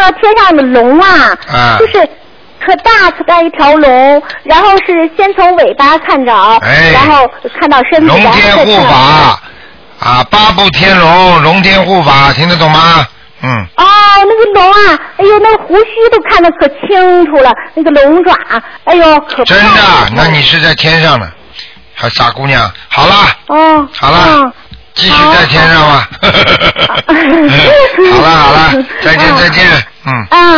到天上的龙啊，就是可大一条龙，然后是先从尾巴看着，然后看到身体， 龙天护法八部天龙，龙天护法，听得懂吗？ 哦，那个龙啊，哎呦，那个胡须都看得可清楚了，那个龙爪，哎呦，可真的？那你是在天上呢，还傻姑娘。好了，好了，继续在天上吧。好了，再见。